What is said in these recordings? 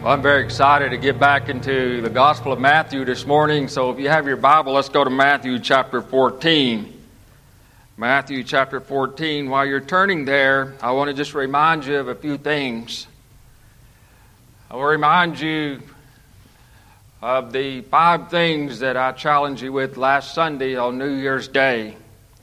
Well, I'm very excited to get back into the Gospel of Matthew this morning. So if you have your Bible, let's go to Matthew chapter 14. Matthew chapter 14. While you're turning there, I want to just remind you of a few things. I will remind you of the 5 things that I challenged you with last Sunday on New Year's Day.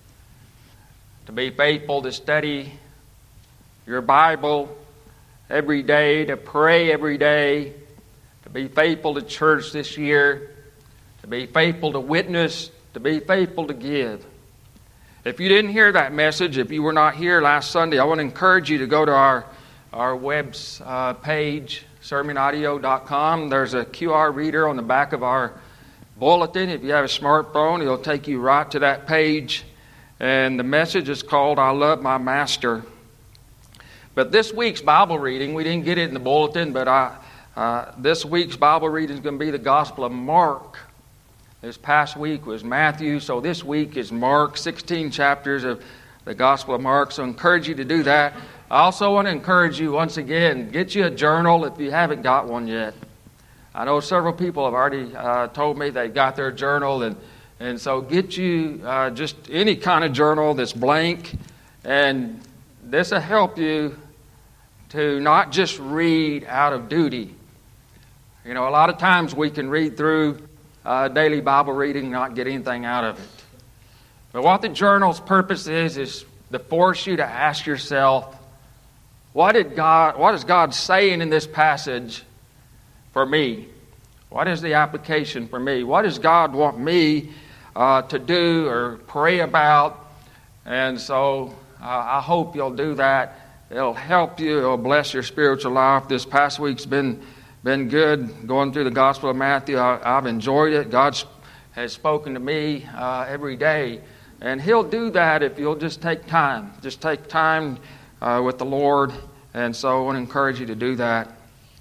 To be faithful to study your Bible every day, to pray every day, to be faithful to church this year, to be faithful to witness, to be faithful to give. If you didn't hear that message, if you were not here last Sunday, I want to encourage you to go to our web's page, sermonaudio.com. There's a QR reader on the back of our bulletin. If you have a smartphone, it'll take you right to that page. And the message is called, I Love My Master. But this week's Bible reading, we didn't get it in the bulletin, but this week's Bible reading is going to be the Gospel of Mark. This past week was Matthew, so this week is Mark, 16 chapters of the Gospel of Mark. So I encourage you to do that. I also want to encourage you once again, get you a journal if you haven't got one yet. I know several people have already told me they got their journal, and so get you just any kind of journal that's blank, and this will help you to not just read out of duty. You know, a lot of times we can read through daily Bible reading and not get anything out of it. But what the journal's purpose is to force you to ask yourself, what is God saying in this passage for me? What is the application for me? What does God want me to do or pray about? And so I hope you'll do that. It'll help you. It'll bless your spiritual life. This past week's been good going through the Gospel of Matthew. I've enjoyed it. God has spoken to me every day. And He'll do that if you'll just take time. Just take time with the Lord. And so I want to encourage you to do that.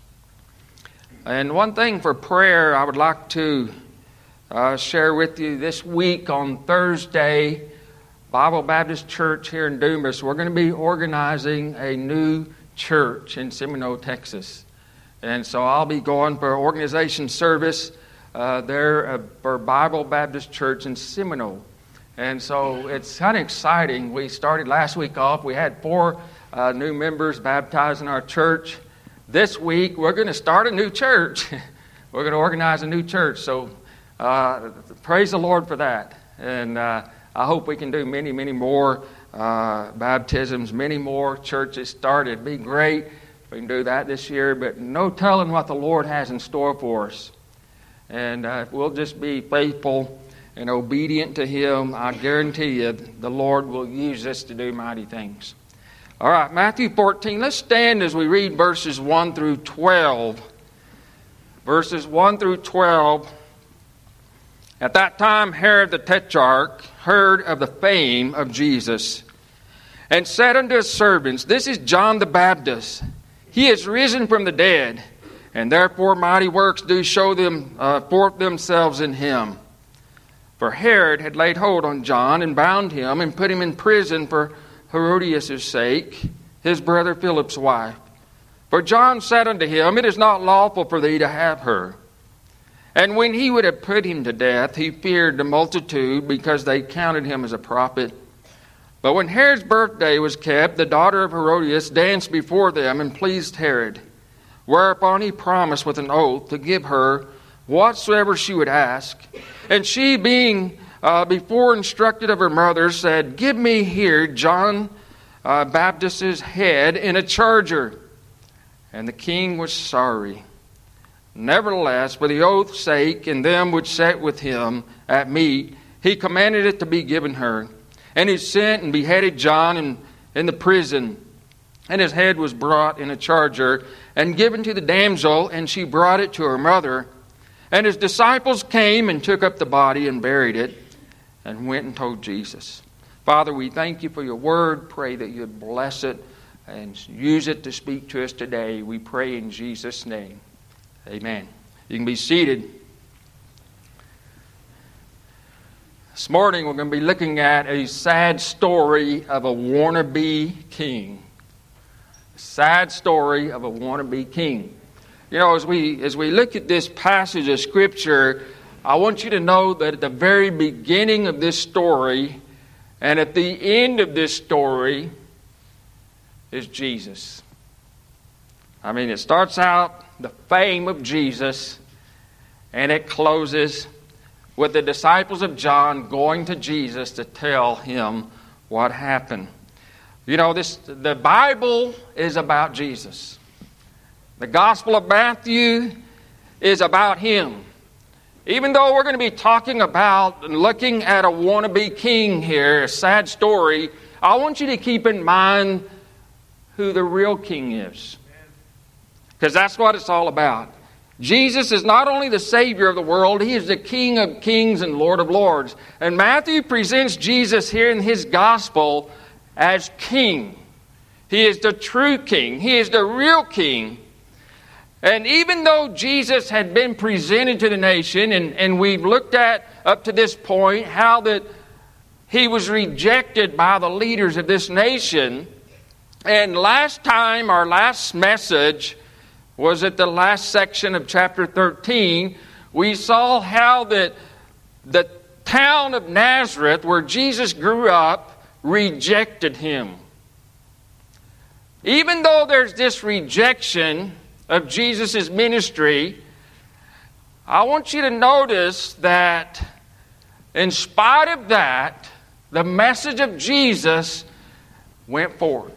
And one thing for prayer I would like to share with you this week on Thursday, Bible Baptist Church here in Dumas, we're going to be organizing a new church in Seminole, Texas. And so I'll be going for organization service there for Bible Baptist Church in Seminole. And so it's kind of exciting. We started last week off. We had 4 new members baptized in our church. This week we're going to start a new church. We're going to organize a new church. So praise the Lord for that. And I hope we can do many, many more baptisms, many more churches started. It'd be great if we can do that this year, but no telling what the Lord has in store for us. And if we'll just be faithful and obedient to Him, I guarantee you the Lord will use us to do mighty things. All right, Matthew 14. Let's stand as we read verses 1 through 12. Verses 1 through 12. At that time, Herod the Tetrarch heard of the fame of Jesus, and said unto his servants, This is John the Baptist. He is risen from the dead, and therefore mighty works do show them forth themselves in him. For Herod had laid hold on John, and bound him, and put him in prison for Herodias' sake, his brother Philip's wife. For John said unto him, It is not lawful for thee to have her. And when he would have put him to death, he feared the multitude, because they counted him as a prophet. But when Herod's birthday was kept, the daughter of Herodias danced before them and pleased Herod. Whereupon he promised with an oath to give her whatsoever she would ask. And she, being before instructed of her mother, said, Give me here John Baptist's head in a charger. And the king was sorry. Nevertheless, for the oath's sake, and them which sat with him at meat, he commanded it to be given her. And he sent and beheaded John in the prison. And his head was brought in a charger, and given to the damsel, and she brought it to her mother. And his disciples came and took up the body and buried it, and went and told Jesus. Father, we thank you for your word. Pray that you'd bless it and use it to speak to us today. We pray in Jesus' name. Amen. You can be seated. This morning we're going to be looking at a sad story of a wannabe king. A sad story of a wannabe king. as we look at this passage of Scripture, I want you to know that at the very beginning of this story and at the end of this story is Jesus. I mean, it starts out the fame of Jesus, and it closes with the disciples of John going to Jesus to tell him what happened. The Bible is about Jesus. The Gospel of Matthew is about him. Even though we're going to be talking about and looking at a wannabe king here, a sad story, I want you to keep in mind who the real king is. Because that's what it's all about. Jesus is not only the Savior of the world, He is the King of kings and Lord of lords. And Matthew presents Jesus here in his Gospel as King. He is the true King. He is the real King. And even though Jesus had been presented to the nation, and we've looked at up to this point how that He was rejected by the leaders of this nation, and last time, our last message was at the last section of chapter 13, we saw how that the town of Nazareth, where Jesus grew up, rejected Him. Even though there's this rejection of Jesus' ministry, I want you to notice that in spite of that, the message of Jesus went forth.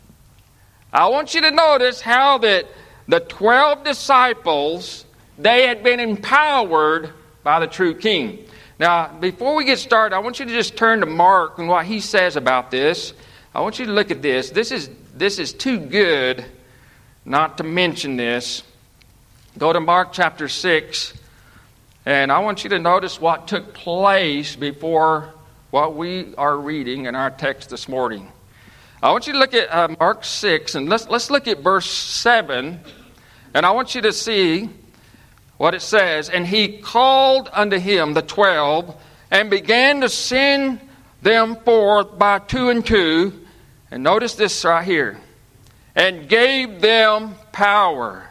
I want you to notice how that the 12 disciples, they had been empowered by the true King. Now, before we get started, I want you to just turn to Mark and what he says about this. I want you to look at this. This is too good not to mention this. Go to Mark chapter 6, and I want you to notice what took place before what we are reading in our text this morning. I want you to look at Mark 6, and let's look at verse 7, and I want you to see what it says. And He called unto Him the 12, and began to send them forth by 2 and 2, and notice this right here, and gave them power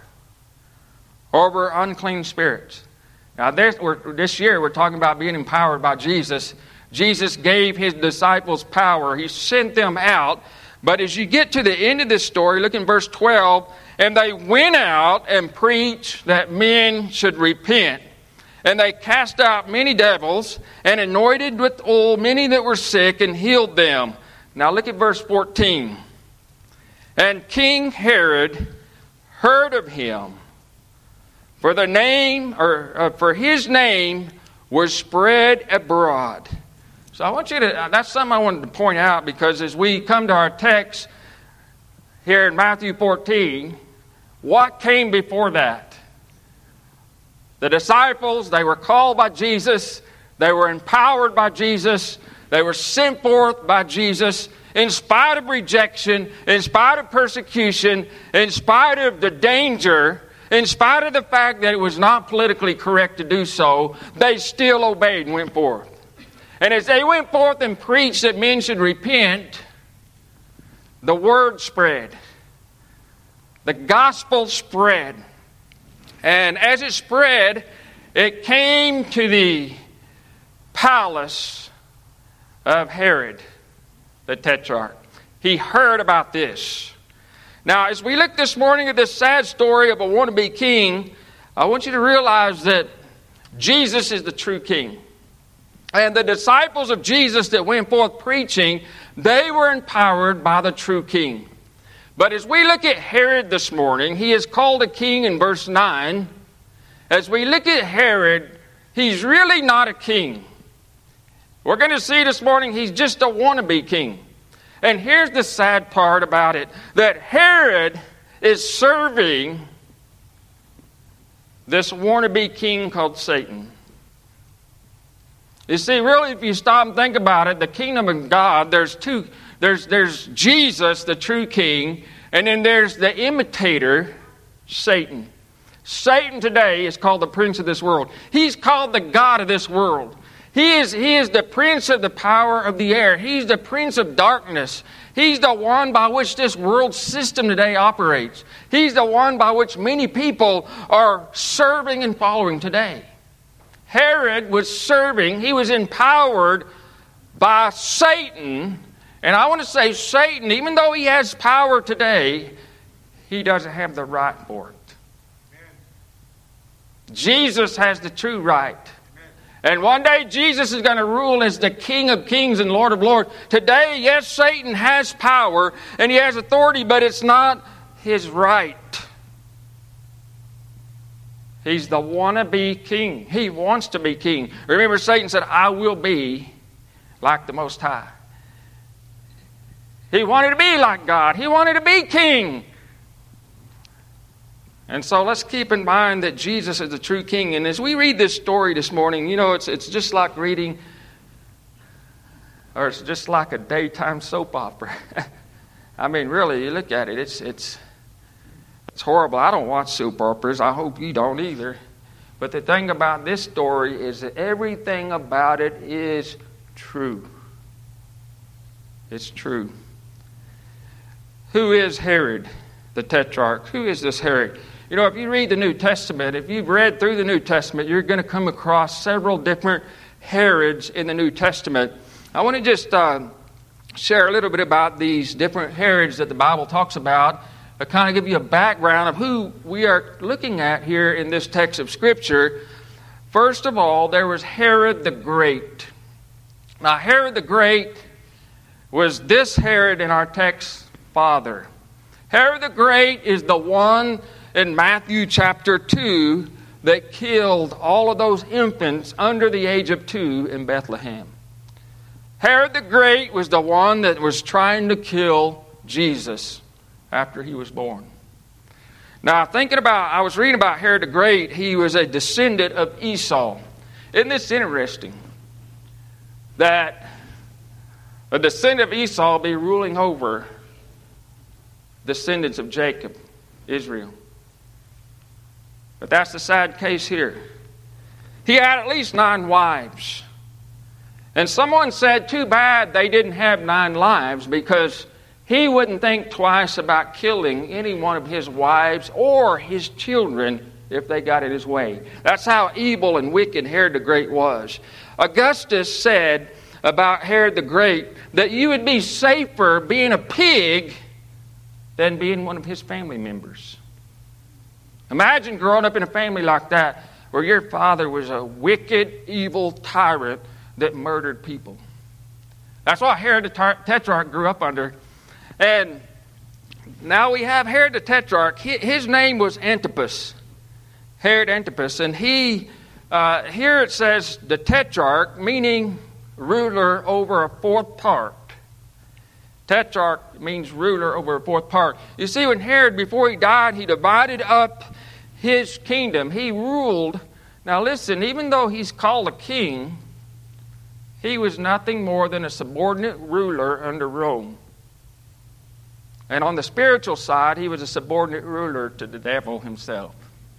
over unclean spirits. Now this year we're talking about being empowered by Jesus. Jesus gave His disciples power. He sent them out. But as you get to the end of this story, look in verse 12, and they went out and preached that men should repent. And they cast out many devils, and anointed with oil many that were sick, and healed them. Now look at verse 14. And King Herod heard of him, for his name was spread abroad. So I want you to, that's something I wanted to point out, because as we come to our text here in Matthew 14, what came before that? The disciples, they were called by Jesus, they were empowered by Jesus, they were sent forth by Jesus, in spite of rejection, in spite of persecution, in spite of the danger, in spite of the fact that it was not politically correct to do so, they still obeyed and went forth. And as they went forth and preached that men should repent, the word spread. The gospel spread. And as it spread, it came to the palace of Herod, the Tetrarch. He heard about this. Now, as we look this morning at this sad story of a wannabe king, I want you to realize that Jesus is the true king. And the disciples of Jesus that went forth preaching, they were empowered by the true king. But as we look at Herod this morning, he is called a king in verse 9. As we look at Herod, he's really not a king. We're going to see this morning he's just a wannabe king. And here's the sad part about it, that Herod is serving this wannabe king called Satan. You see, really, if you stop and think about it, the kingdom of God, there's Jesus, the true king, and then there's the imitator, Satan. Satan today is called the prince of this world. He's called the god of this world. He is the prince of the power of the air. He's the prince of darkness. He's the one by which this world system today operates. He's the one by which many people are serving and following today. Herod was serving, he was empowered by Satan. And I want to say Satan, even though he has power today, he doesn't have the right for it. Amen. Jesus has the true right. Amen. And one day Jesus is going to rule as the King of Kings and Lord of Lords. Today, yes, Satan has power and he has authority, but it's not his right. He's the wannabe king. He wants to be king. Remember, Satan said, I will be like the Most High. He wanted to be like God. He wanted to be king. And so let's keep in mind that Jesus is the true king. And as we read this story this morning, you know, it's just like reading, or it's just like a daytime soap opera. I mean, really, you look at it, it's horrible. I don't watch soap operas. I hope you don't either. But the thing about this story is that everything about it is true. It's true. Who is Herod, the Tetrarch? Who is this Herod? You know, if you read the New Testament, if you've read through the New Testament, you're going to come across several different Herods in the New Testament. I want to just share a little bit about these different Herods that the Bible talks about. To kind of give you a background of who we are looking at here in this text of Scripture. First of all, there was Herod the Great. Now, Herod the Great was this Herod in our text father. Herod the Great is the one in Matthew chapter 2 that killed all of those infants under the age of 2 in Bethlehem. Herod the Great was the one that was trying to kill Jesus after he was born. Now, I was reading about Herod the Great. He was a descendant of Esau. Isn't this interesting? That a descendant of Esau be ruling over descendants of Jacob, Israel. But that's the sad case here. He had at least 9 wives. And someone said, too bad they didn't have 9 lives, because he wouldn't think twice about killing any one of his wives or his children if they got in his way. That's how evil and wicked Herod the Great was. Augustus said about Herod the Great that you would be safer being a pig than being one of his family members. Imagine growing up in a family like that, where your father was a wicked, evil tyrant that murdered people. That's what Herod the Tetrarch grew up under. And now we have Herod the Tetrarch. His name was Antipas, Herod Antipas. And he, here it says the Tetrarch, meaning ruler over a fourth part. Tetrarch means ruler over a fourth part. You see, when Herod, before he died, he divided up his kingdom. He ruled. Now listen, even though he's called a king, he was nothing more than a subordinate ruler under Rome. And on the spiritual side, he was a subordinate ruler to the devil himself.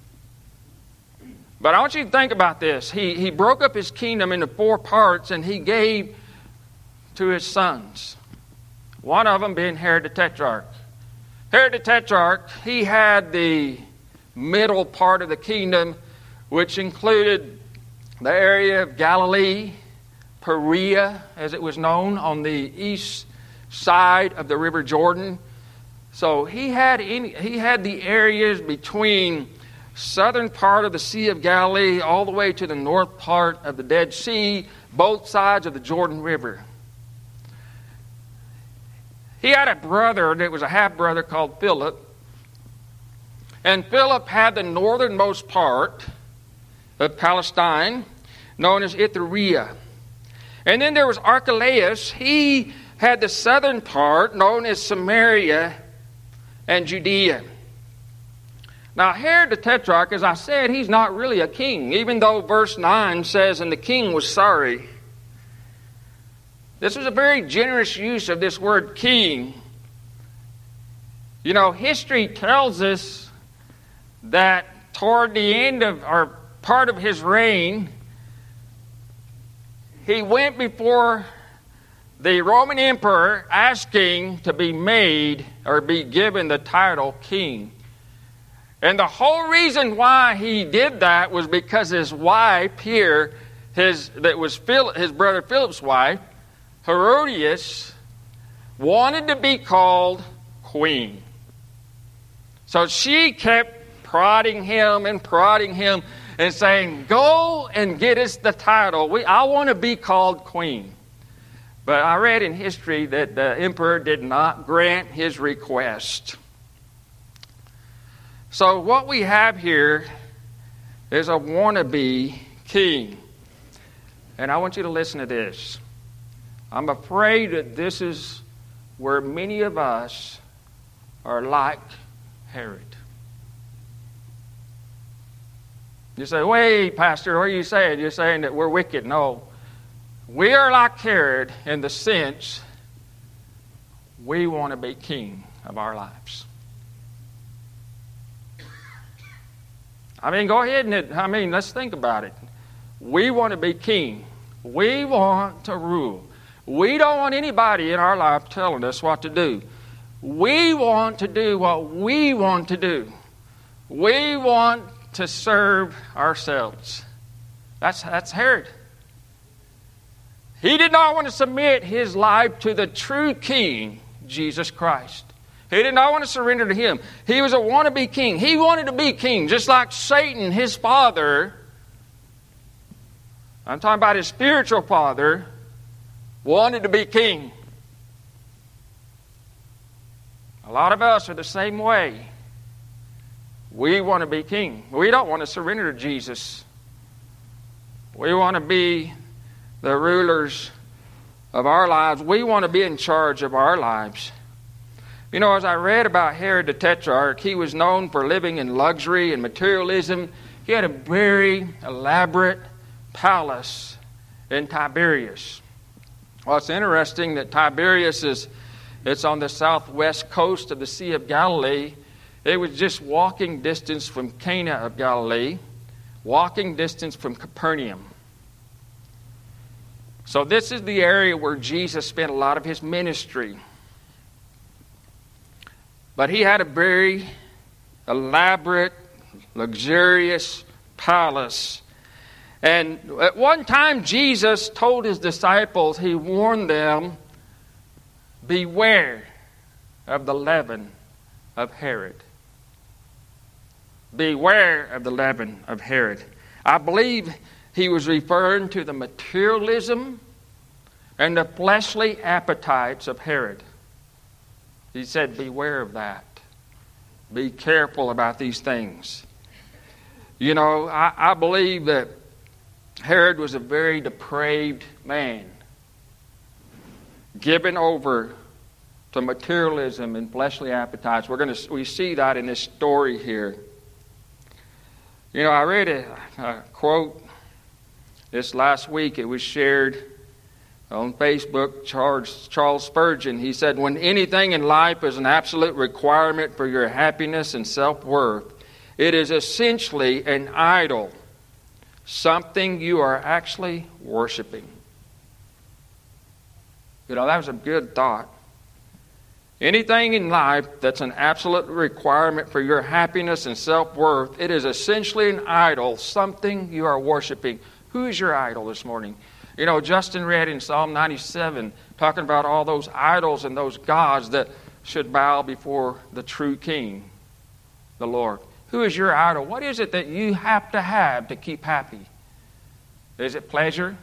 But I want you to think about this. He broke up his kingdom into 4 parts, and he gave to his sons. One of them being Herod the Tetrarch. Herod the Tetrarch, he had the middle part of the kingdom, which included the area of Galilee, Perea, as it was known, on the east side of the River Jordan. So he had the areas between southern part of the Sea of Galilee all the way to the north part of the Dead Sea, both sides of the Jordan River. He had a brother that was a half-brother called Philip. And Philip had the northernmost part of Palestine, known as Iturea. And then there was Archelaus. He had the southern part, known as Samaria and Judea. Now, Herod the Tetrarch, as I said, he's not really a king, even though verse 9 says, and the king was sorry. This was a very generous use of this word king. You know, history tells us that toward the end of, or part of his reign, he went before the Roman emperor asking to be made or be given the title king. And the whole reason why he did that was because his wife here, his brother Philip's wife, Herodias, wanted to be called queen. So she kept prodding him and saying, go and get us the title. I want to be called queen. But I read in history that the emperor did not grant his request. So what we have here is a wannabe king. And I want you to listen to this. I'm afraid that this is where many of us are like Herod. You say, wait, Pastor, what are you saying? You're saying that we're wicked. No. We are like Herod in the sense we want to be king of our lives. Go ahead and let's think about it. We want to be king. We want to rule. We don't want anybody in our life telling us what to do. We want to do what we want to do. We want to serve ourselves. That's Herod. He did not want to submit his life to the true king, Jesus Christ. He did not want to surrender to him. He was a wannabe king. He wanted to be king, just like Satan, his father. I'm talking about his spiritual father, wanted to be king. A lot of us are the same way. We want to be king. We don't want to surrender to Jesus. We want to be the rulers of our lives. We want to be in charge of our lives. As I read about Herod the Tetrarch, he was known for living in luxury and materialism. He had a very elaborate palace in Tiberias. Well, it's interesting that Tiberias it's on the southwest coast of the Sea of Galilee. It was just walking distance from Cana of Galilee, walking distance from Capernaum. So this is the area where Jesus spent a lot of his ministry. But he had a very elaborate, luxurious palace. And at one time, Jesus told his disciples, he warned them, beware of the leaven of Herod. Beware of the leaven of Herod. I believe he was referring to the materialism and the fleshly appetites of Herod. He said, beware of that. Be careful about these things. I believe that Herod was a very depraved man, given over to materialism and fleshly appetites. We see that in this story here. I read a quote this last week. It was shared on Facebook. Charles Spurgeon, he said, when anything in life is an absolute requirement for your happiness and self-worth, it is essentially an idol, something you are actually worshiping. That was a good thought. Anything in life that's an absolute requirement for your happiness and self-worth, it is essentially an idol, something you are worshiping. Who is your idol this morning? Justin read in Psalm 97, talking about all those idols and those gods that should bow before the true King, the Lord. Who is your idol? What is it that you have to keep happy? Is it pleasure?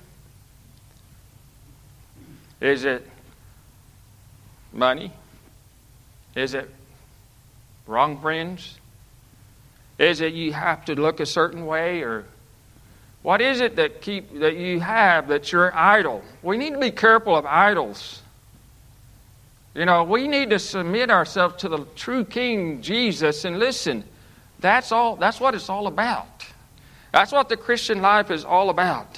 Is it money? Is it wrong friends? Is it you have to look a certain way? Or what is it that you have that's your idol? We need to be careful of idols. We need to submit ourselves to the true King Jesus, and listen, that's what it's all about. That's what the Christian life is all about.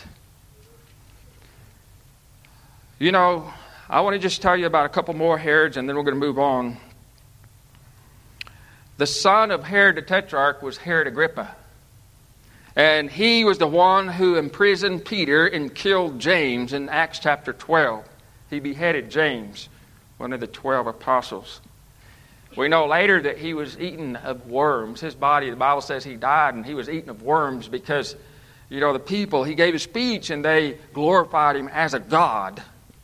I want to just tell you about a couple more Herods, and then we're going to move on. The son of Herod the Tetrarch was Herod Agrippa. And he was the one who imprisoned Peter and killed James in Acts chapter 12. He beheaded James, one of the 12 apostles. We know later that he was eaten of worms. His body, the Bible says he died and he was eaten of worms because, the people, he gave a speech and they glorified him as a god.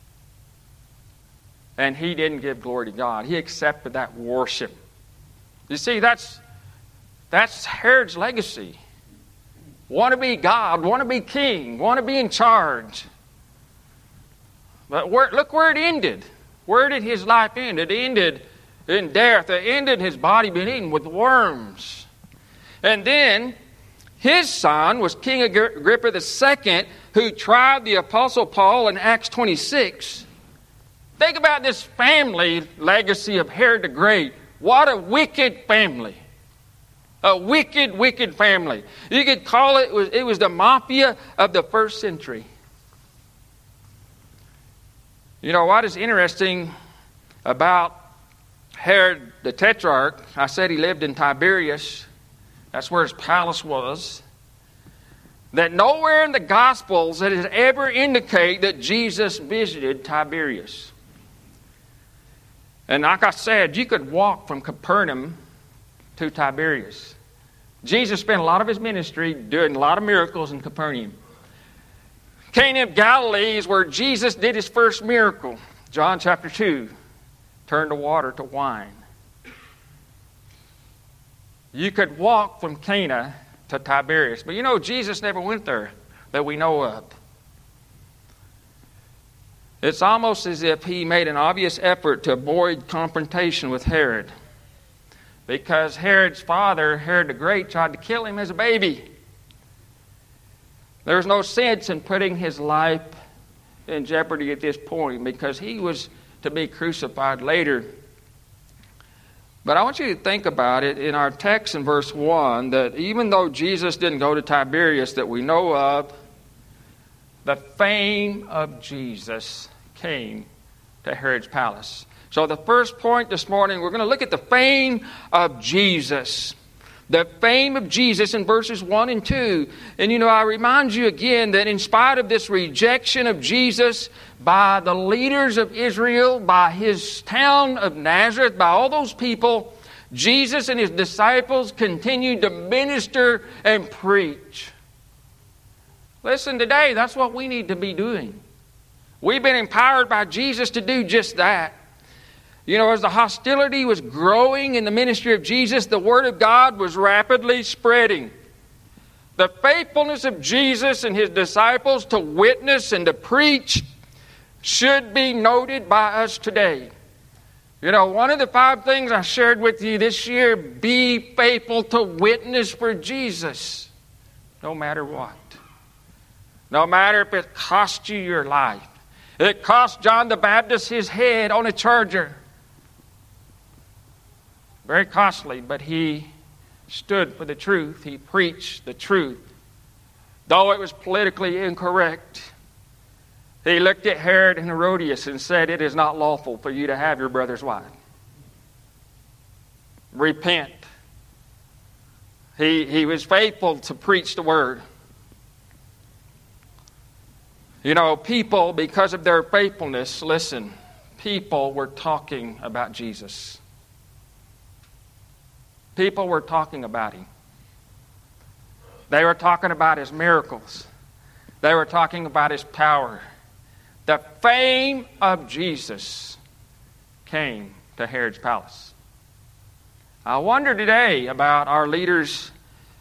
And he didn't give glory to God. He accepted that worship. You see, that's Herod's legacy. Want to be God, want to be king, want to be in charge. But look where it ended. Where did his life end? It ended in death. It ended in his body being eaten with worms. And then his son was King Agrippa II, who tried the Apostle Paul in Acts 26. Think about this family legacy of Herod the Great. What a wicked family. A wicked, wicked family. You could call it was the mafia of the first century. What is interesting about Herod the Tetrarch, I said he lived in Tiberias. That's where his palace was. That nowhere in the Gospels does it ever indicate that Jesus visited Tiberias. And like I said, you could walk from Capernaum to Tiberias. Jesus spent a lot of his ministry doing a lot of miracles in Capernaum. Cana of Galilee is where Jesus did his first miracle. John chapter 2, turned the water to wine. You could walk from Cana to Tiberias. But Jesus never went there that we know of. It's almost as if he made an obvious effort to avoid confrontation with Herod. Because Herod's father, Herod the Great, tried to kill him as a baby. There's no sense in putting his life in jeopardy at this point because he was to be crucified later. But I want you to think about it in our text in verse 1 that even though Jesus didn't go to Tiberias that we know of, the fame of Jesus came to Herod's palace. So the first point this morning, we're going to look at the fame of Jesus. The fame of Jesus in verses 1 and 2. And I remind you again that in spite of this rejection of Jesus by the leaders of Israel, by his town of Nazareth, by all those people, Jesus and his disciples continued to minister and preach. Listen, today, that's what we need to be doing. We've been empowered by Jesus to do just that. As the hostility was growing in the ministry of Jesus, the Word of God was rapidly spreading. The faithfulness of Jesus and his disciples to witness and to preach should be noted by us today. One of the 5 things I shared with you this year, be faithful to witness for Jesus, no matter what. No matter if it costs you your life. It cost John the Baptist his head on a charger. Very costly, but he stood for the truth. He preached the truth. Though it was politically incorrect, he looked at Herod and Herodias and said, "It is not lawful for you to have your brother's wife. Repent." He was faithful to preach the word. People, because of their faithfulness, listen, people were talking about Jesus. People were talking about him. They were talking about his miracles. They were talking about his power. The fame of Jesus came to Herod's palace. I wonder today about our leaders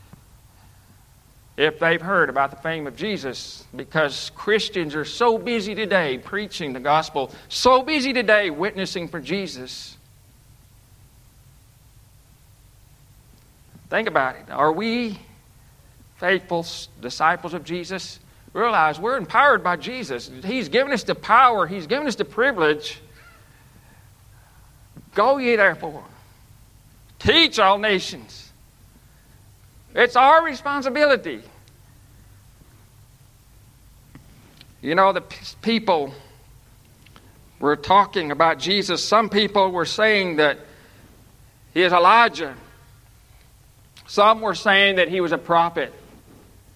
if they've heard about the fame of Jesus, because Christians are so busy today preaching the gospel, so busy today witnessing for Jesus. Think about it. Are we faithful disciples of Jesus? Realize we're empowered by Jesus. He's given us the power. He's given us the privilege. Go ye therefore. Teach all nations. It's our responsibility. The people were talking about Jesus. Some people were saying that he is Elijah. Some were saying that he was a prophet.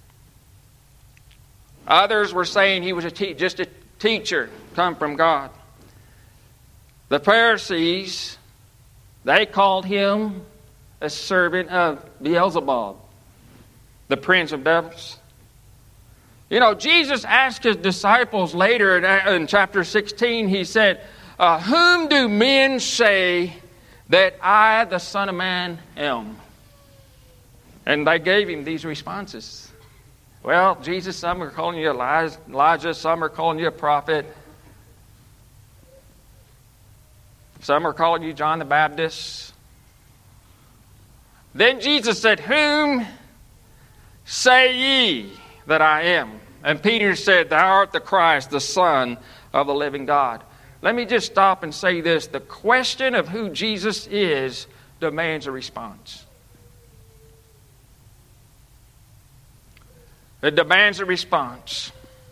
Others were saying he was just a teacher come from God. The Pharisees, they called him a servant of Beelzebub, the prince of devils. You know, Jesus asked his disciples later in chapter 16, he said, whom do men say that I, the Son of Man, am? And they gave him these responses. Well, Jesus, some are calling you Elijah, some are calling you a prophet. Some are calling you John the Baptist. Then Jesus said, whom say ye that I am? And Peter said, thou art the Christ, the Son of the living God. Let me just stop and say this. The question of who Jesus is demands a response. It demands a response.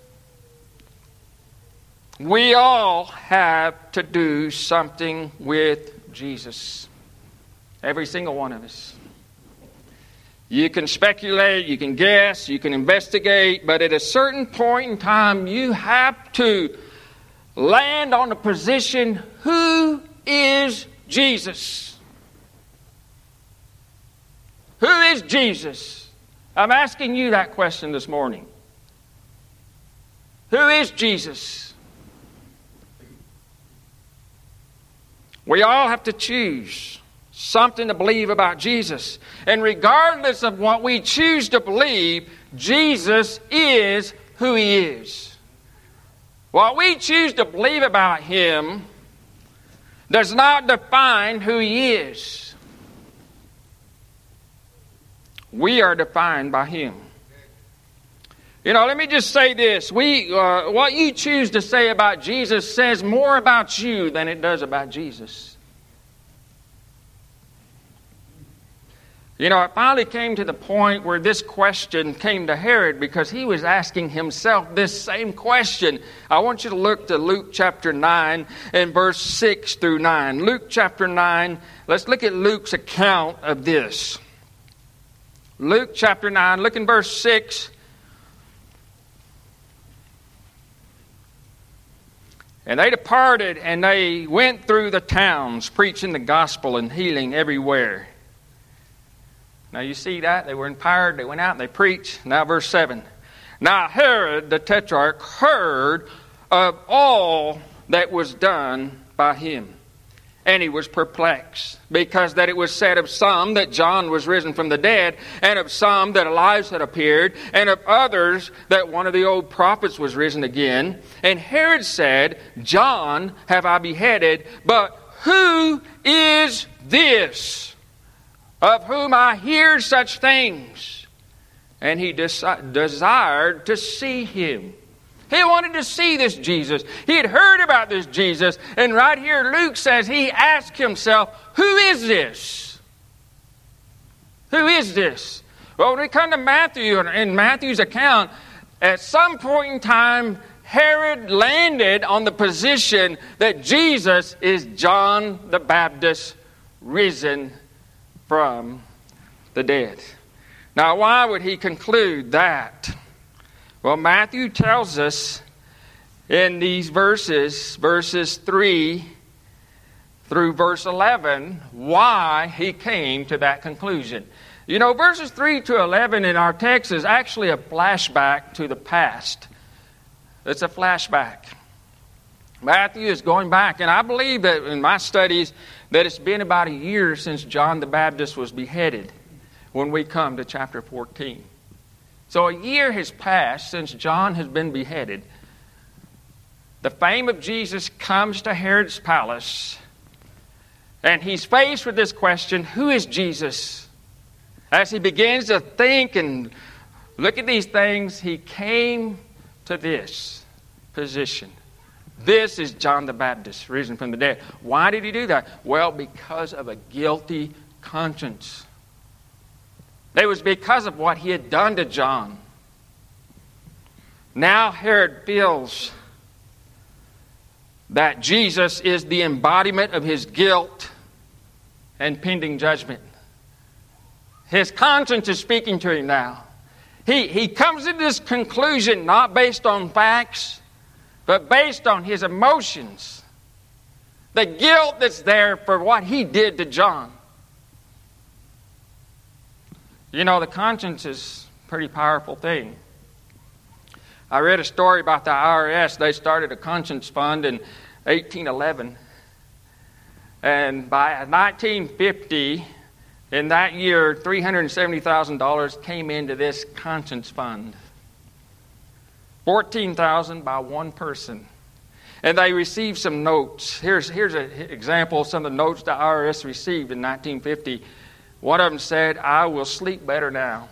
We all have to do something with Jesus. Every single one of us. You can speculate, you can guess, you can investigate, but at a certain point in time, you have to land on the position, who is Jesus? Who is Jesus? I'm asking you that question this morning. Who is Jesus? We all have to choose something to believe about Jesus. And regardless of what we choose to believe, Jesus is who He is. What we choose to believe about Him does not define who He is. We are defined by Him. You know, let me just say this. What you choose to say about Jesus says more about you than it does about Jesus. You know, it finally came to the point where this question came to Herod because he was asking himself this same question. I want you to look to Luke chapter 9 and verse 6 through 9. Luke chapter 9, let's look at Luke's account of this. Luke chapter 9, look in verse 6. And they departed and they went through the towns, preaching the gospel and healing everywhere. Now you see that? They were empowered, they went out and they preached. Now verse 7. Now Herod the Tetrarch heard of all that was done by him. And he was perplexed, because that it was said of some that John was risen from the dead, and of some that Elijah had appeared, and of others that one of the old prophets was risen again. And Herod said, John have I beheaded, but who is this of whom I hear such things? And he desired to see him. He wanted to see this Jesus. He had heard about this Jesus. And right here Luke says he asked himself, who is this? Who is this? Well, when we come to Matthew, in Matthew's account, at some point in time, Herod landed on the position that Jesus is John the Baptist risen from the dead. Now, why would he conclude that? Well, Matthew tells us in these verses 3 through verse 11, why he came to that conclusion. You know, verses 3 to 11 in our text is actually a flashback to the past. It's a flashback. Matthew is going back, and I believe that in my studies that it's been about a year since John the Baptist was beheaded when we come to chapter 14. So a year has passed since John has been beheaded. The fame of Jesus comes to Herod's palace, and he's faced with this question, who is Jesus? As he begins to think and look at these things, he came to this position. This is John the Baptist, risen from the dead. Why did he do that? Well, because of a guilty conscience. It was because of what he had done to John. Now Herod feels that Jesus is the embodiment of his guilt and pending judgment. His conscience is speaking to him now. He comes to this conclusion not based on facts, but based on his emotions. The guilt that's there for what he did to John. You know, the conscience is a pretty powerful thing. I read a story about the IRS. They started a conscience fund in 1811. And by 1950, in that year, $370,000 came into this conscience fund. $14,000 by one person. And they received some notes. Here's an example of some of the notes the IRS received in 1950. One of them said, "I will sleep better now."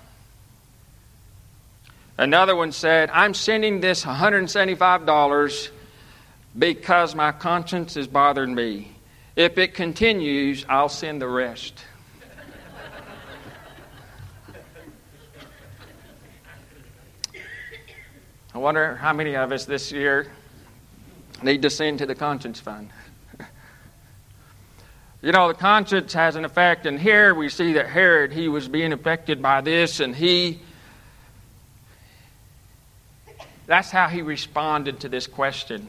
Another one said, "I'm sending this $175 because my conscience is bothering me. If it continues, I'll send the rest." I wonder how many of us this year need to send to the conscience fund. You know, the conscience has an effect, and here we see that Herod, he was being affected by this, and that's how he responded to this question.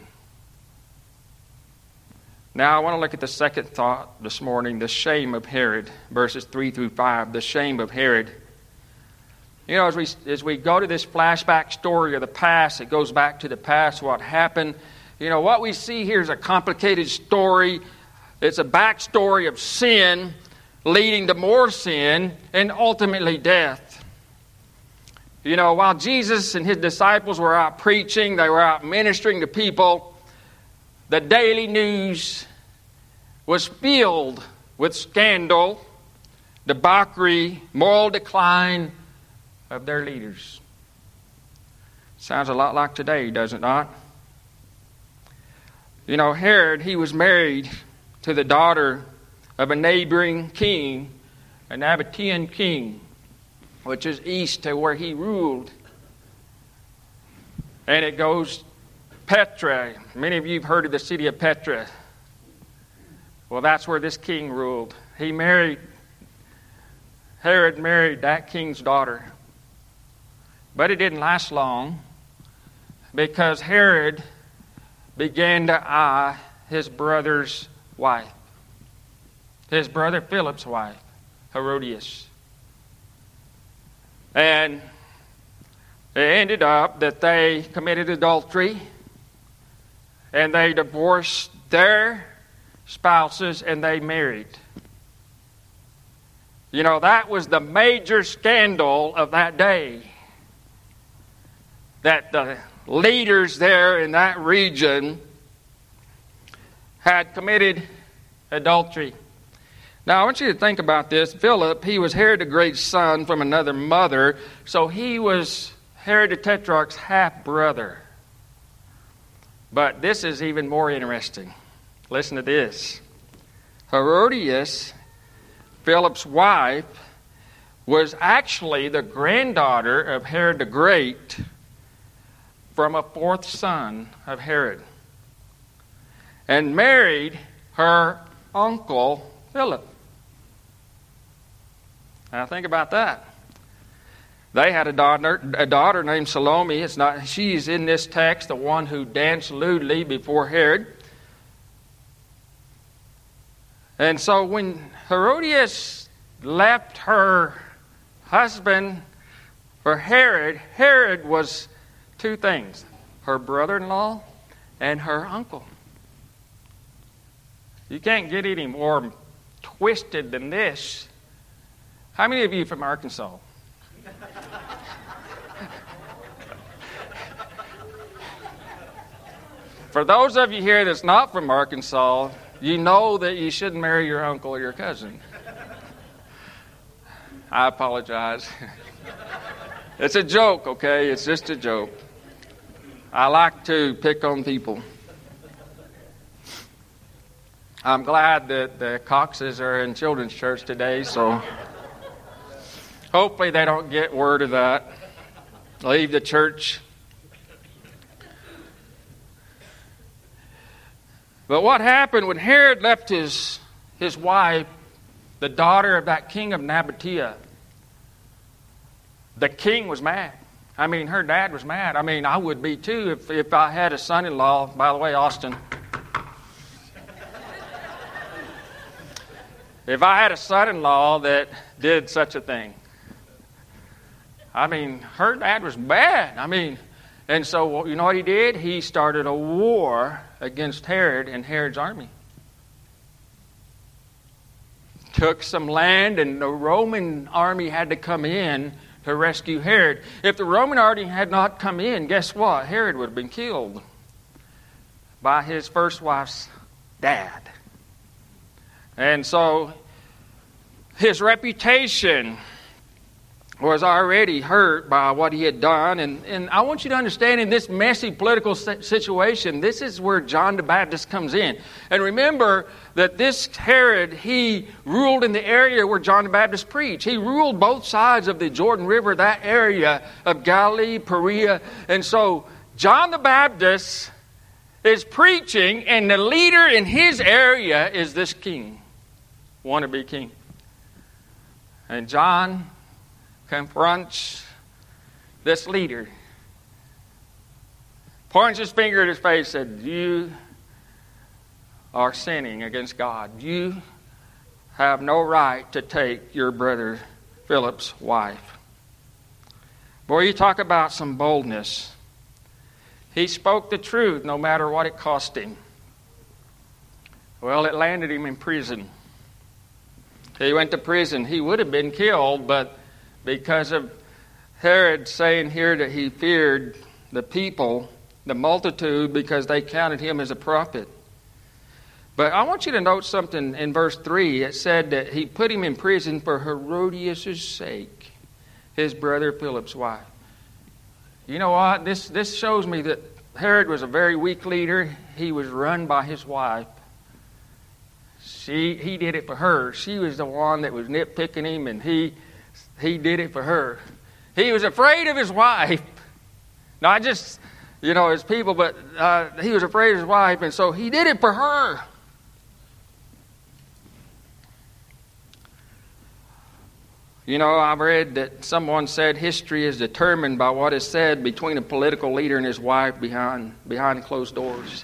Now, I want to look at the second thought this morning, the shame of Herod, verses 3 through 5, the shame of Herod. You know, as we go to this flashback story of the past, it goes back to the past, what happened. You know, what we see here is a complicated story. It's a backstory of sin leading to more sin and ultimately death. You know, while Jesus and his disciples were out preaching, they were out ministering to people, the daily news was filled with scandal, debauchery, moral decline of their leaders. Sounds a lot like today, does it not? You know, Herod, he was married to the daughter of a neighboring king, a Nabatean king, which is east to where he ruled. And it goes Petra. Many of you have heard of the city of Petra. Well, that's where this king ruled. Herod married that king's daughter. But it didn't last long, because Herod began to eye his brother's wife, his brother Philip's wife, Herodias. And it ended up that they committed adultery, and they divorced their spouses, and they married. You know, that was the major scandal of that day. That the leaders there in that region had committed adultery. Now, I want you to think about this. Philip, he was Herod the Great's son from another mother, so he was Herod the Tetrarch's half-brother. But this is even more interesting. Listen to this. Herodias, Philip's wife, was actually the granddaughter of Herod the Great, from a fourth son of Herod, and married her uncle Philip. Now think about that. They had a daughter named Salome. She's in this text, the one who danced lewdly before Herod. And so when Herodias left her husband for Herod, Herod was two things: her brother-in-law and her uncle. You can't get any more twisted than this. How many of you from Arkansas? For those of you here that's not from Arkansas, you know that you shouldn't marry your uncle or your cousin. I apologize. It's a joke, okay? It's just a joke. I like to pick on people. I'm glad that the Coxes are in children's church today, so hopefully they don't get word of that. Leave the church. But what happened when Herod left his wife, the daughter of that king of Nabatea? the king was mad. I mean, her dad was mad. I mean, I would be too if I had a son-in-law. By the way, Austin, if I had a son-in-law that did such a thing. I mean, her dad was bad. I mean, and so you know what he did? He started a war against Herod and Herod's army. Took some land, and the Roman army had to come in to rescue Herod. If the Roman army had not come in, guess what? Herod would have been killed by his first wife's dad. And so his reputation was already hurt by what he had done. And I want you to understand, in this messy political situation, this is where John the Baptist comes in. And remember that this Herod, he ruled in the area where John the Baptist preached. He ruled both sides of the Jordan River, that area of Galilee, Perea. And so John the Baptist is preaching, and the leader in his area is this king, wannabe king. And John confronts this leader, points his finger at his face, said, "You are sinning against God. You have no right to take your brother Philip's wife." Boy, you talk about some boldness. He spoke the truth no matter what it cost him. Well, it landed him in prison. He went to prison. He would have been killed, but because of Herod saying here that he feared the people, the multitude, because they counted him as a prophet. But I want you to note something in verse 3. It said that he put him in prison for Herodias' sake, his brother Philip's wife. You know what? This shows me that Herod was a very weak leader. He was run by his wife. He did it for her. She was the one that was nitpicking him, and he did it for her. He was afraid of his wife. Not just, his people, but he was afraid of his wife, and so he did it for her. I've read that someone said history is determined by what is said between a political leader and his wife behind closed doors.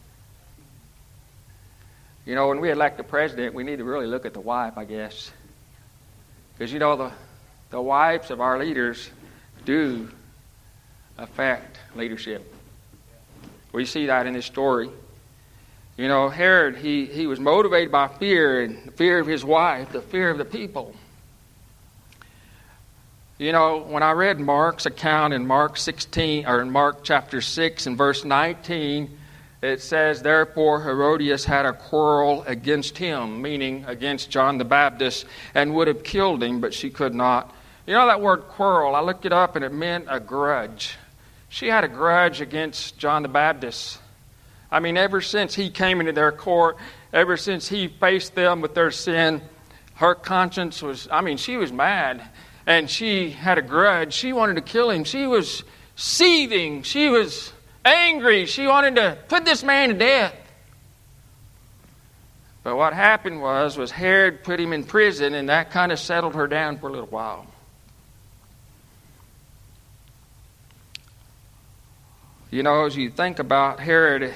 When we elect a president, we need to really look at the wife, I guess. Because, the wives of our leaders do affect leadership. We see that in this story. Herod, he was motivated by fear, and the fear of his wife, the fear of the people. When I read Mark's account in Mark chapter 6 and verse 19, it says, "Therefore Herodias had a quarrel against him," meaning against John the Baptist, "and would have killed him, but she could not." That word quarrel, I looked it up, and it meant a grudge. She had a grudge against John the Baptist. I mean, ever since he came into their court, ever since he faced them with their sin, her conscience was, she was mad. And she had a grudge. She wanted to kill him. She was seething. She was angry. She wanted to put this man to death. But what happened was Herod put him in prison, and that kind of settled her down for a little while. As you think about Herod,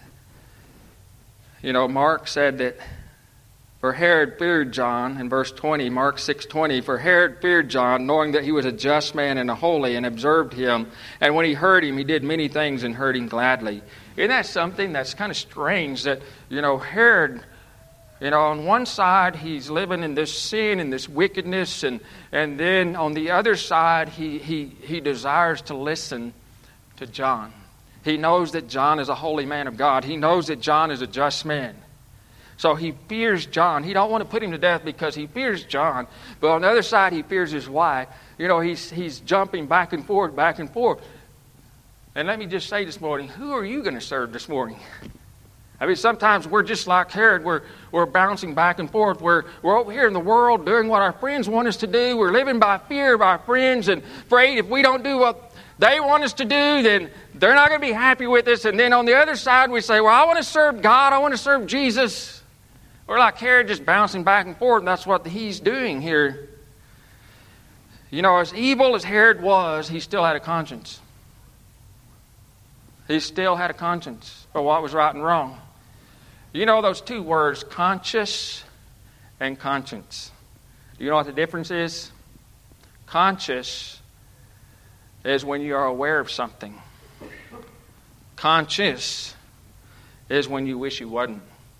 Mark said that for Herod feared John, in verse 20, Mark 6:20, "For Herod feared John, knowing that he was a just man and a holy, and observed him. And when he heard him, he did many things and heard him gladly." Isn't that something that's kind of strange that, Herod, on one side, he's living in this sin and this wickedness, and then on the other side, he desires to listen to John. He knows that John is a holy man of God. He knows that John is a just man. So he fears John. He don't want to put him to death because he fears John. But on the other side, he fears his wife. He's jumping back and forth, back and forth. And let me just say this morning, who are you going to serve this morning? Sometimes we're just like Herod. We're bouncing back and forth. We're over here in the world doing what our friends want us to do. We're living by fear of our friends and afraid if we don't do what they want us to do, then they're not going to be happy with us. And then on the other side, we say, well, I want to serve God. I want to serve Jesus. We're like Herod, just bouncing back and forth. And that's what he's doing here. You know, as evil as Herod was, he still had a conscience. He still had a conscience for what was right and wrong. You know those two words, conscious and conscience. You know what the difference is? Conscious is when you are aware of something. Conscious is when you wish you wasn't.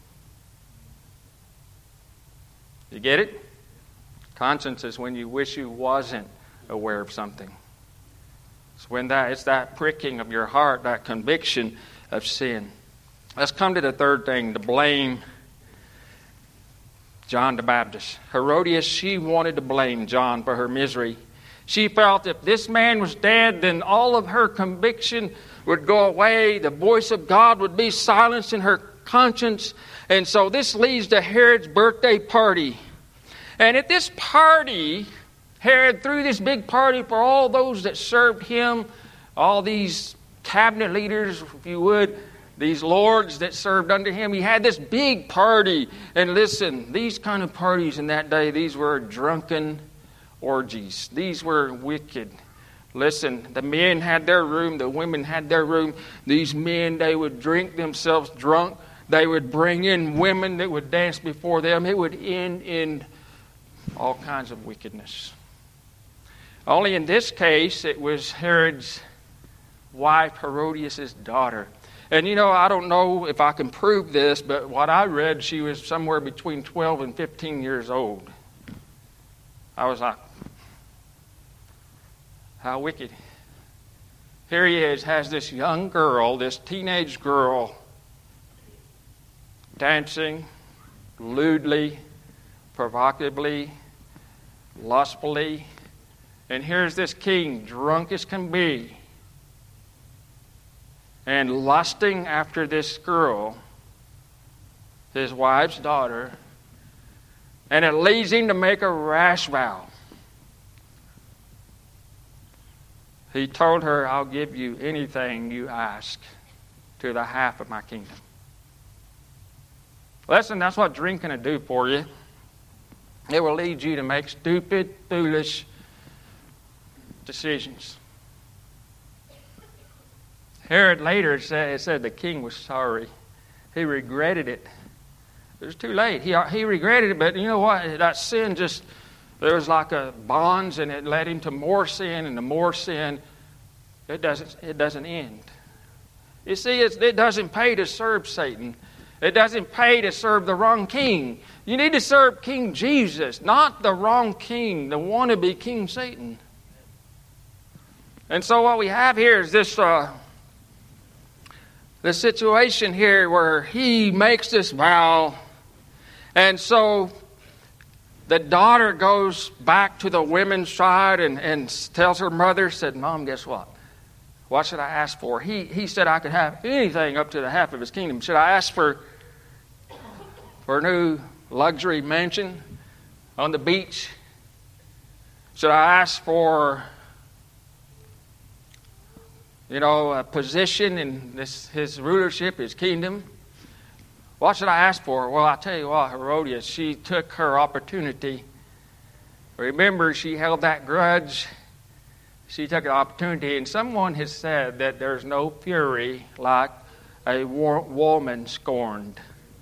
You get it? Conscience is when you wish you wasn't aware of something. It's when it's that pricking of your heart, that conviction of sin. Let's come to the third thing, to blame John the Baptist. Herodias, she wanted to blame John for her misery. She felt if this man was dead, then all of her conviction would go away. The voice of God would be silenced in her conscience. And so this leads to Herod's birthday party. And at this party, Herod threw this big party for all those that served him, all these cabinet leaders, if you would, these lords that served under him. He had this big party. And listen, these kind of parties in that day, these were drunken orgies. These were wicked. Listen, the men had their room, the women had their room. These men, they would drink themselves drunk. They would bring in women that would dance before them. It would end in all kinds of wickedness. Only in this case, it was Herod's wife, Herodias' daughter. And you know, I don't know if I can prove this, but what I read, she was somewhere between 12 and 15 years old. I was like, how wicked. Here he is, has this young girl, this teenage girl, dancing lewdly, provocatively, lustfully. And here's this king, drunk as can be, and lusting after this girl, his wife's daughter, and it leads him to make a rash vow. He told her, I'll give you anything you ask to the half of my kingdom. Listen, that's what drinking will do for you. It will lead you to make stupid, foolish decisions. Herod later said the king was sorry. He regretted it. It was too late. He regretted it, but you know what? That sin just, there was like a bonds, and it led him to more sin, and the more sin, it doesn't end. You see, it doesn't pay to serve Satan. It doesn't pay to serve the wrong king. You need to serve King Jesus, not the wrong king, the wannabe King Satan. And so what we have here is this situation here where he makes this vow. And so the daughter goes back to the women's side and tells her mother, said, Mom, guess what? What should I ask for? He said I could have anything up to the half of his kingdom. Should I ask for a new luxury mansion on the beach? Should I ask for, a position in his rulership, his kingdom? What should I ask for? Well, I tell you what, Herodias, she took her opportunity. Remember, she held that grudge. She took an opportunity, and someone has said that there's no fury like a woman scorned.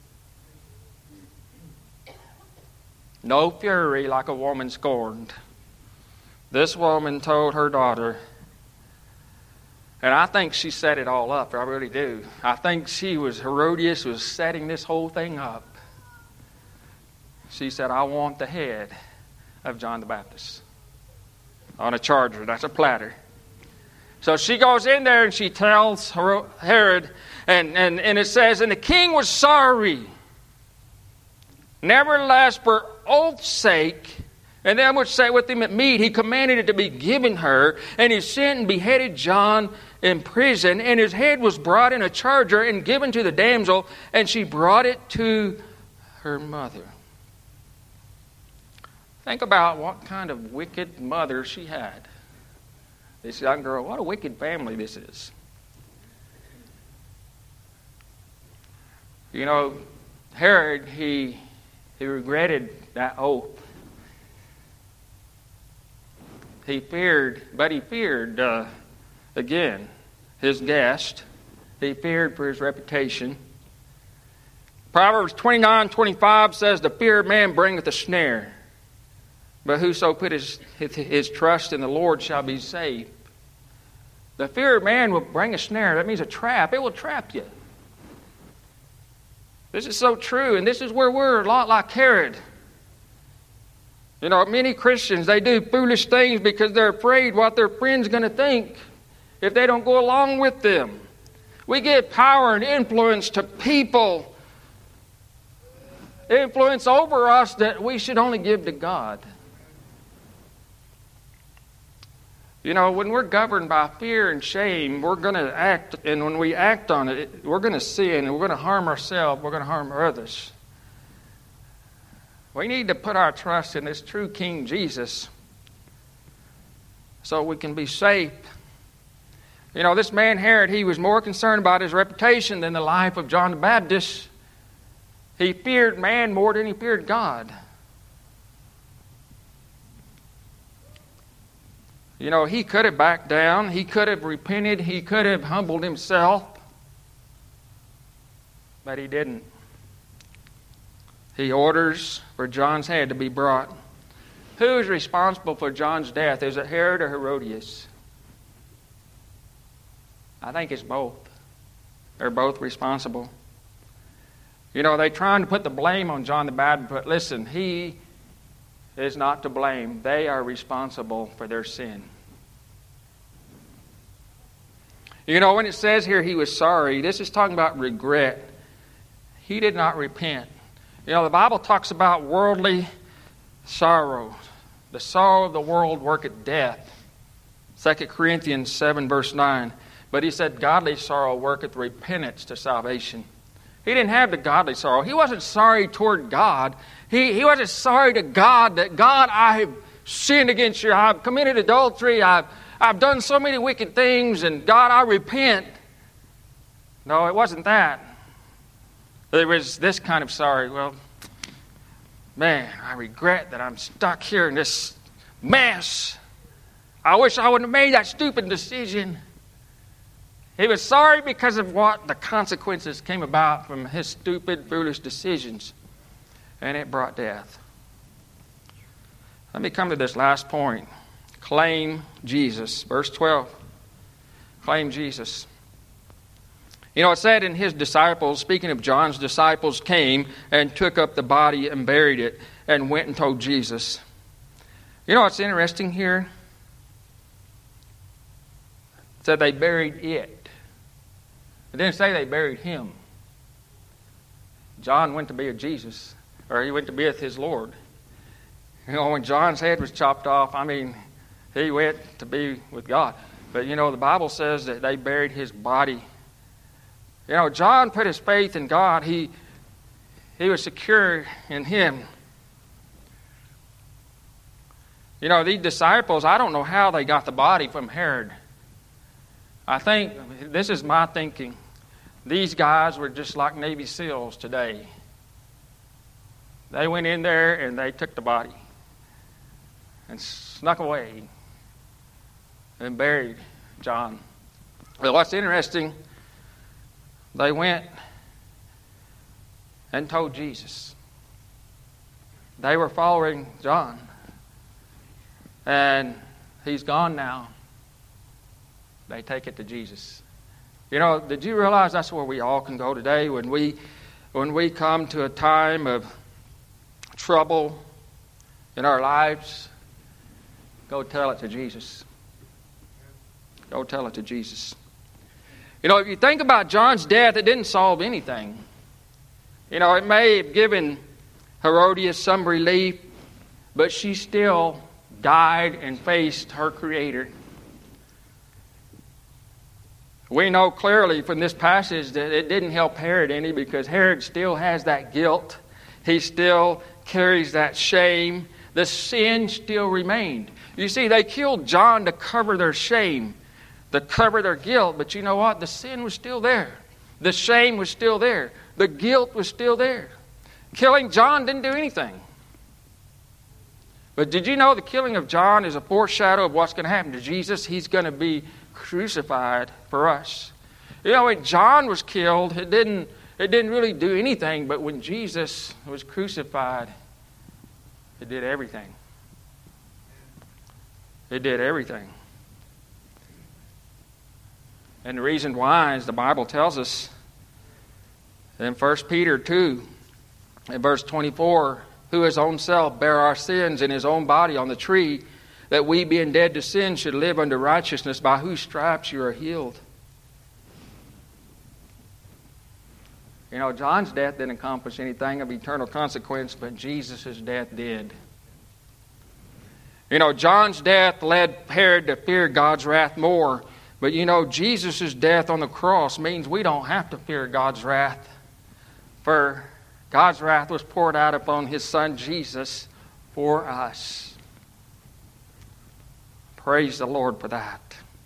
No fury like a woman scorned. This woman told her daughter, and I think she set it all up. I really do. I think Herodias was setting this whole thing up. She said, I want the head of John the Baptist. On a charger, that's a platter. So she goes in there and she tells Herod, and it says, and the king was sorry. Nevertheless, for oath's sake, and then would say with him at meat, he commanded it to be given her, and he sent and beheaded John in prison, and his head was brought in a charger and given to the damsel, and she brought it to her mother. Think about what kind of wicked mother she had. This young girl, what a wicked family this is. Herod, he regretted that oath. He feared again, his guest. He feared for his reputation. Proverbs 29:25 says, "The fear of man bringeth a snare, but whoso put his trust in the Lord shall be saved." The fear of man will bring a snare. That means a trap. It will trap you. This is so true, and this is where we're a lot like Herod. You know, many Christians, they do foolish things because they're afraid what their friend's going to think if they don't go along with them. We give power and influence to people, influence over us that we should only give to God. You know, when we're governed by fear and shame, we're going to act, and when we act on it, we're going to sin, and we're going to harm ourselves, we're going to harm others. We need to put our trust in this true King Jesus so we can be safe. You know, this man Herod, he was more concerned about his reputation than the life of John the Baptist. He feared man more than he feared God. You know, he could have backed down. He could have repented. He could have humbled himself. But he didn't. He orders for John's head to be brought. Who is responsible for John's death? Is it Herod or Herodias? I think it's both. They're both responsible. You know, they're trying to put the blame on John the Baptist, but listen, he is not to blame. They are responsible for their sin. You know, when it says here he was sorry, this is talking about regret. He did not repent. You know, the Bible talks about worldly sorrow. The sorrow of the world worketh death. 2 Corinthians 7 verse 9. But he said, godly sorrow worketh repentance to salvation. He didn't have the godly sorrow. He wasn't sorry toward God. He wasn't sorry to God that, God, I have sinned against you. I've committed adultery. I've done so many wicked things, and God, I repent. No, it wasn't that. There was this kind of sorry. Well, man, I regret that I'm stuck here in this mess. I wish I wouldn't have made that stupid decision. He was sorry because of what the consequences came about from his stupid, foolish decisions. And it brought death. Let me come to this last point. Claim Jesus. Verse 12. Claim Jesus. You know, it said in his disciples, speaking of John's disciples, came and took up the body and buried it and went and told Jesus. You know what's interesting here? It said they buried it. It didn't say they buried him. John went to be with Jesus, or he went to be with his Lord. You know, when John's head was chopped off, I mean, he went to be with God. But, you know, the Bible says that they buried his body. You know, John put his faith in God. He was secure in him. You know, these disciples, I don't know how they got the body from Herod. I think, this is my thinking, these guys were just like Navy SEALs today. They went in there and they took the body and snuck away and buried John. But what's interesting, they went and told Jesus. They were following John. And he's gone now. They take it to Jesus. You know, did you realize that's where we all can go today when we come to a time of trouble in our lives? Go tell it to Jesus. Go tell it to Jesus. You know, if you think about John's death, it didn't solve anything. You know, it may have given Herodias some relief, but she still died and faced her Creator. We know clearly from this passage that it didn't help Herod any, because Herod still has that guilt. He still carries that shame. The sin still remained. You see, they killed John to cover their shame, to cover their guilt. But you know what? The sin was still there. The shame was still there. The guilt was still there. Killing John didn't do anything. But did you know the killing of John is a foreshadow of what's going to happen to Jesus? He's going to be crucified for us. You know, when John was killed, it didn't really do anything, but when Jesus was crucified, it did everything. It did everything. And the reason why is the Bible tells us in 1 Peter 2, in verse 24, who his own self bare our sins in his own body on the tree, that we being dead to sin should live unto righteousness, by whose stripes you are healed. You know, John's death didn't accomplish anything of eternal consequence, but Jesus' death did. You know, John's death led Herod to fear God's wrath more. But you know, Jesus' death on the cross means we don't have to fear God's wrath. For God's wrath was poured out upon His Son Jesus for us. Praise the Lord for that.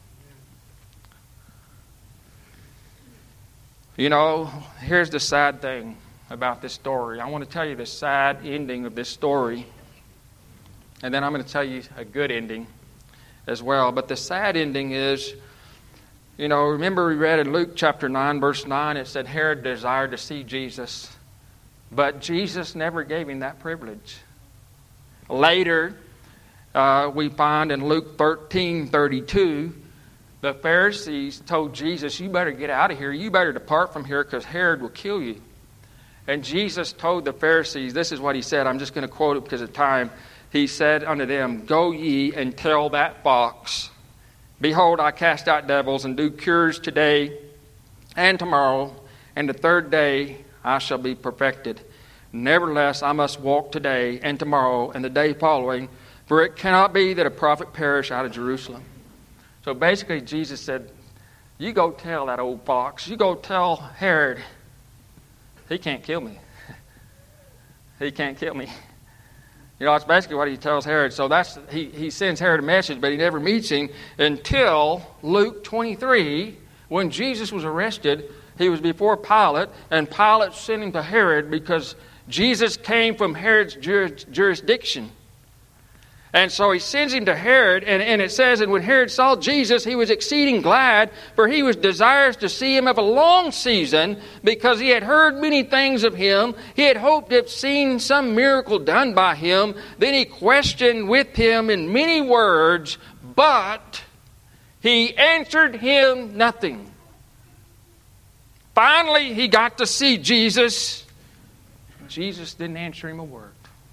You know, here's the sad thing about this story. I want to tell you the sad ending of this story. And then I'm going to tell you a good ending as well. But the sad ending is, you know, remember we read in Luke chapter 9, verse 9, it said Herod desired to see Jesus. But Jesus never gave him that privilege. Later, we find in Luke 13:32, the Pharisees told Jesus, you better get out of here. You better depart from here because Herod will kill you. And Jesus told the Pharisees, this is what He said. I'm just going to quote it because of time. He said unto them, go ye and tell that fox, behold, I cast out devils and do cures today and tomorrow, and the third day I shall be perfected. Nevertheless, I must walk today and tomorrow and the day following, for it cannot be that a prophet perish out of Jerusalem. So basically, Jesus said, you go tell that old fox, you go tell Herod, he can't kill me. He can't kill me. You know, that's basically what he tells Herod. So he sends Herod a message, but he never meets him until Luke 23, when Jesus was arrested. He was before Pilate, and Pilate sent him to Herod because Jesus came from Herod's jurisdiction. And so he sends him to Herod, and it says, and when Herod saw Jesus, he was exceeding glad, for he was desirous to see him of a long season, because he had heard many things of him. He had hoped to have seen some miracle done by him. Then he questioned with him in many words, but he answered him nothing. Finally, he got to see Jesus. Jesus didn't answer him a word.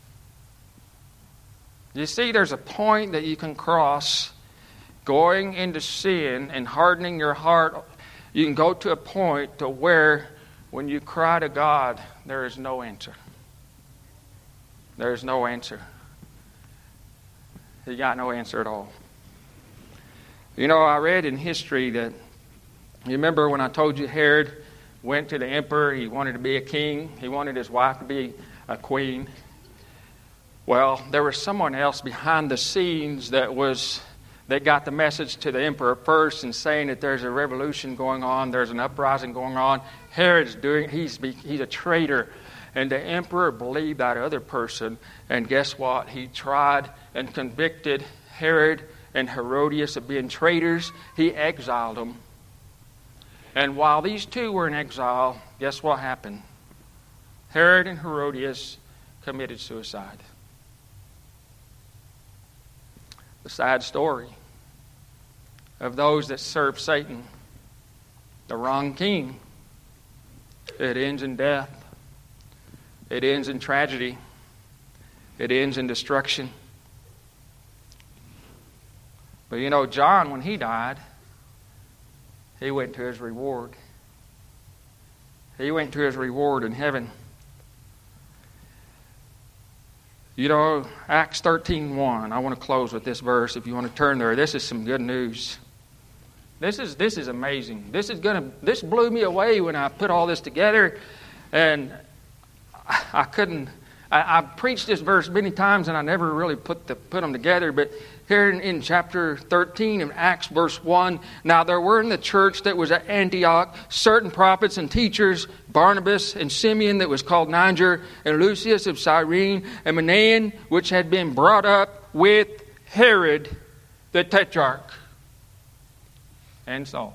You see, there's a point that you can cross going into sin and hardening your heart. You can go to a point to where when you cry to God, there is no answer. There is no answer. He got no answer at all. You know, I read in history that, you remember when I told you Herod went to the emperor, he wanted to be a king, he wanted his wife to be a queen. Well, there was someone else behind the scenes that got the message to the emperor first and saying that there's a revolution going on, there's an uprising going on. Herod's he's a traitor. And the emperor believed that other person. And guess what? He tried and convicted Herod and Herodias of being traitors. He exiled them. And while these two were in exile, guess what happened? Herod and Herodias committed suicide. The sad story of those that serve Satan, the wrong king. It ends in death. It ends in tragedy. It ends in destruction. But you know, John, when he died, he went to his reward. He went to his reward in heaven. You know, Acts 13:1. I want to close with this verse. If you want to turn there, this is some good news. This is amazing. This blew me away when I put all this together, and I preached this verse many times, and I never really put them together. But here in chapter 13 of Acts verse 1. Now there were in the church that was at Antioch certain prophets and teachers, Barnabas and Simeon that was called Niger, and Lucius of Cyrene, and Manaen, which had been brought up with Herod the Tetrarch. And so,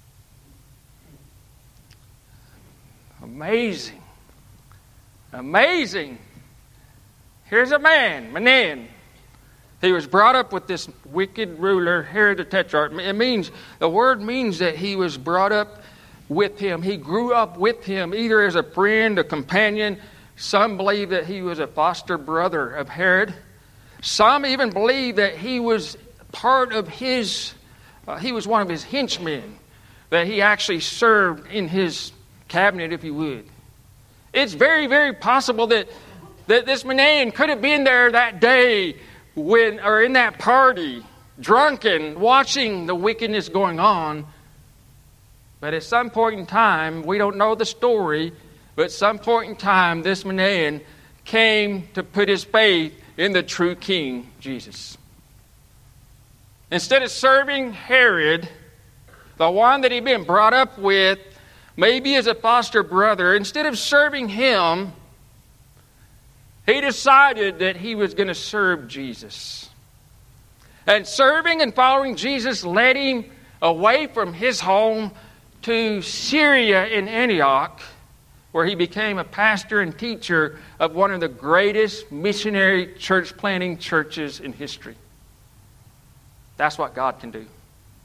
amazing. Amazing. Here's a man, Manaen. He was brought up with this wicked ruler, Herod the Tetrarch. The word means that he was brought up with him. He grew up with him, either as a friend, a companion. Some believe that he was a foster brother of Herod. Some even believe that he was part of he was one of his henchmen, that he actually served in his cabinet, if you would. It's very, very possible that this Manaen could have been there that day or in that party, drunken, watching the wickedness going on. But at some point in time, we don't know the story, but at some point in time, this Manaen came to put his faith in the true King, Jesus. Instead of serving Herod, the one that he'd been brought up with, maybe as a foster brother, instead of serving him, he decided that he was going to serve Jesus. And serving and following Jesus led him away from his home to Syria in Antioch, where he became a pastor and teacher of one of the greatest missionary church planting churches in history. That's what God can do.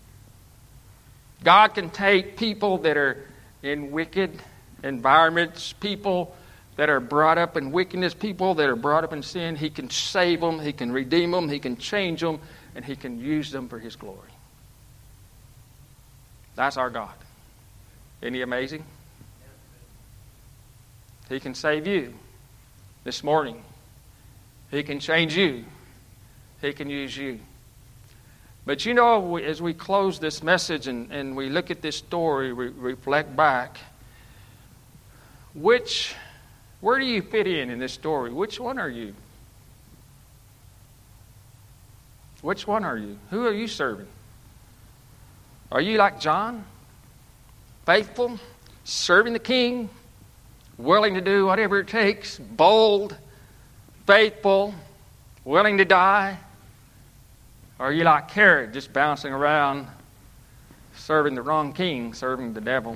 God can take people that are in wicked environments, people that are brought up in wickedness, people that are brought up in sin. He can save them, He can redeem them, He can change them, and He can use them for His glory. That's our God. Isn't He amazing? He can save you this morning. He can change you. He can use you. But you know, as we close this message and we look at this story, we reflect back, where do you fit in this story? Which one are you? Which one are you? Who are you serving? Are you like John? Faithful, serving the King, willing to do whatever it takes, bold, faithful, willing to die? Or are you like Herod, just bouncing around, serving the wrong king, serving the devil?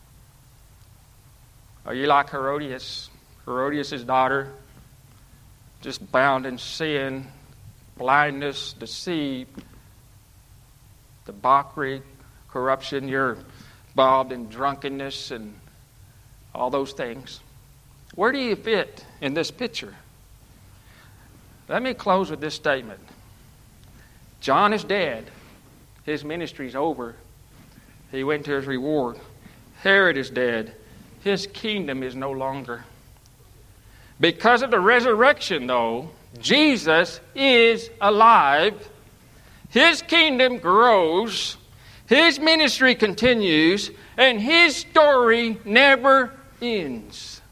Are you like Herodias, Herodias' daughter, just bound in sin, blindness, deceit, debauchery, corruption? You're involved in drunkenness and all those things. Where do you fit in this picture? Let me close with this statement. John is dead. His ministry is over. He went to his reward. Herod is dead. His kingdom is no longer. Because of the resurrection, though, Jesus is alive. His kingdom grows. His ministry continues. And His story never ends.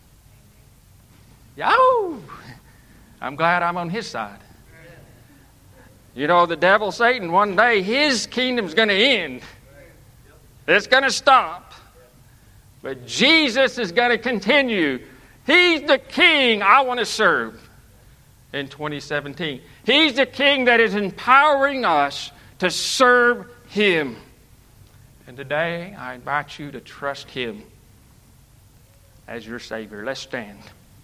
Yow! I'm glad I'm on His side. You know, the devil, Satan, one day his kingdom's going to end. It's going to stop. But Jesus is going to continue. He's the King I want to serve in 2017. He's the King that is empowering us to serve Him. And today, I invite you to trust Him as your Savior. Let's stand.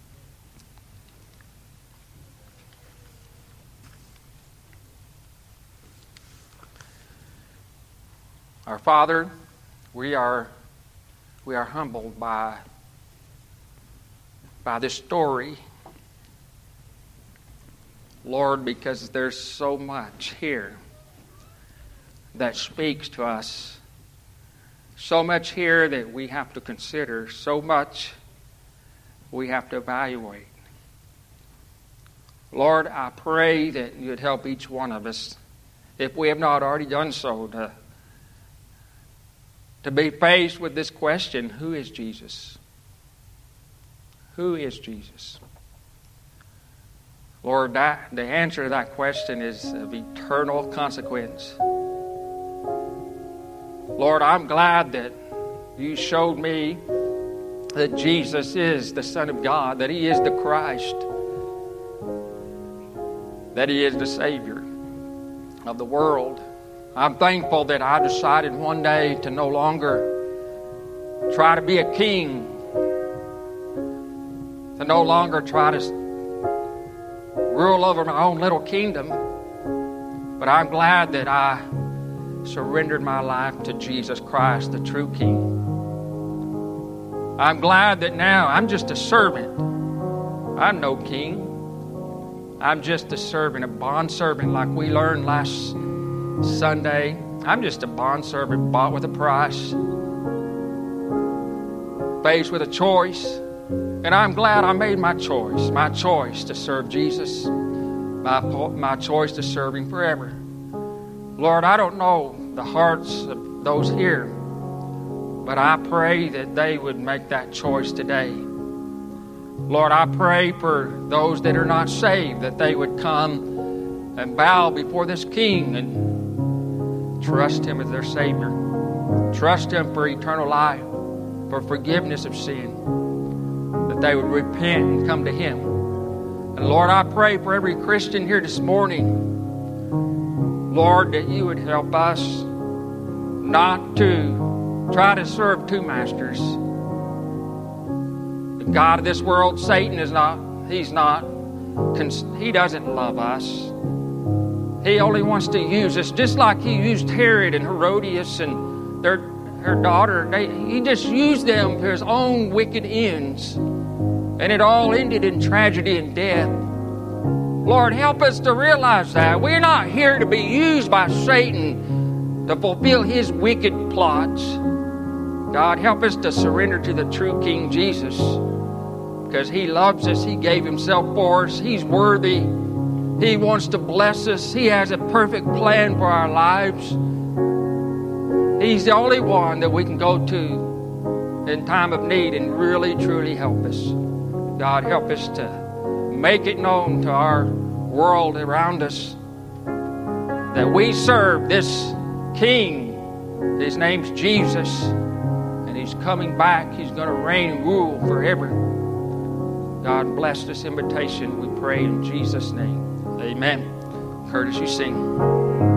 Our Father, we are humbled by this story, Lord, because there's so much here that speaks to us, so much here that we have to consider, so much we have to evaluate. Lord, I pray that You'd help each one of us, if we have not already done so, to be faced with this question: who is Jesus? Who is Jesus? Lord, the answer to that question is of eternal consequence. Lord, I'm glad that you showed me that Jesus is the Son of God, that He is the Christ, that He is the Savior of the world. I'm thankful that I decided one day to no longer try to be a king, to no longer try to rule over my own little kingdom, but I'm glad that I surrendered my life to Jesus Christ, the true King. I'm glad that now I'm just a servant. I'm no king. I'm just a servant, a bondservant, like we learned last Sunday. I'm just a bondservant bought with a price, faced with a choice. And I'm glad I made my choice to serve Jesus, my choice to serve Him forever. Lord, I don't know the hearts of those here, but I pray that they would make that choice today. Lord, I pray for those that are not saved, that they would come and bow before this King and trust Him as their Savior. Trust Him for eternal life, for forgiveness of sin, that they would repent and come to Him. And Lord, I pray for every Christian here this morning, Lord, that you would help us not to try to serve two masters. The God of this world, Satan, he doesn't love us. He only wants to use us, just like he used Herod and Herodias and her daughter. He just used them for his own wicked ends. And it all ended in tragedy and death. Lord, help us to realize that. We're not here to be used by Satan to fulfill his wicked plots. God, help us to surrender to the true King Jesus, because He loves us. He gave Himself for us. He's worthy. He wants to bless us. He has a perfect plan for our lives. He's the only one that we can go to in time of need and really, truly help us. God, help us to make it known to our world around us that we serve this King. His name's Jesus, and He's coming back. He's going to reign and rule forever. God, bless this invitation, we pray in Jesus' name. Amen. Curtis, you sing.